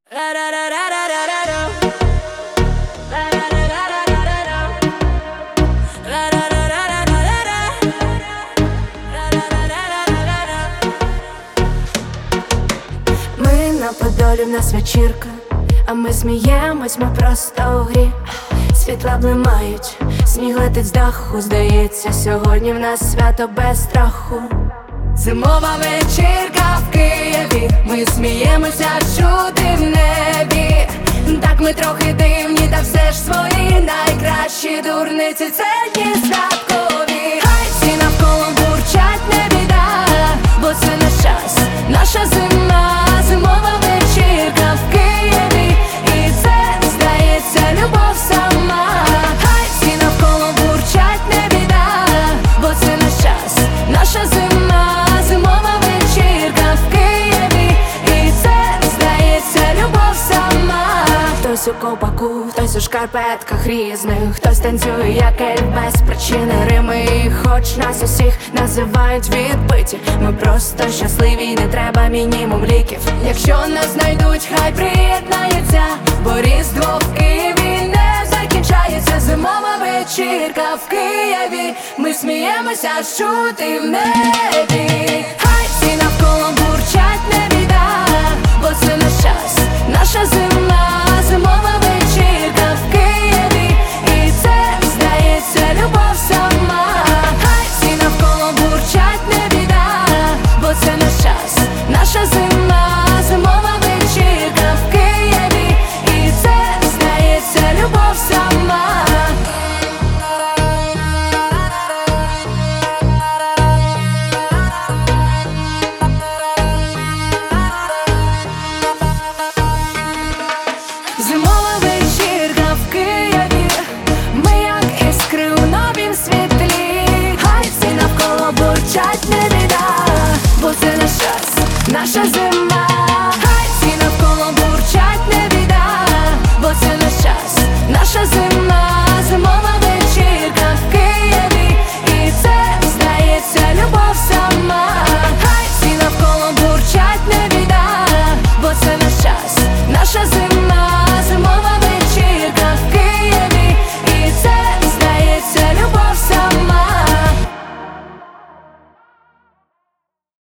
Ми на Подолі, в нас вечірка, а ми сміємось, ми просто у грі. Світла блимають, сніг летить з даху. Здається, сьогодні в нас свято без страху. Зимова вечірка в Києві, ми сміємося, чути в небі. Так ми трохи дивні, та все ж свої найкращі дурниці. Це дні святкові. Хай всі навколо бурчать, не біда, бо це наш час, наша зима. Зимова вечірка в Києві, і це, здається, любов сама. Хай всі навколо бурчать, не біда, бо це наш час, наша зима. Зимова вечірка в Києві, і це, здається, любов сама. Хтось у ковпаку, хтось у шкарпетках різних, хтось танцює, як ель, без причини рими. І хоч нас усіх називають відбиті, ми просто щасливі, не треба мінімум ліків. Якщо нас знайдуть, хай приєднаються, бо Різдво в Києві не закінчається. Зимова вечірка в Києві, ми сміємося, чути в небі. Хай всі навколо бурчать, не біда, бо це наш час, наша зима. Зимова вечірка в Києві, і це, здається, любов сама. Хай всі навколо бурчать, не біда, бо це наш час, наша зима. Зимова вечірка в Києві, і це, здається, любов сама. Зимова вечірка в Києві, ми як іскри у новім світлі. Хай всі навколо бурчать, не біда, бо це наш час, наша зима.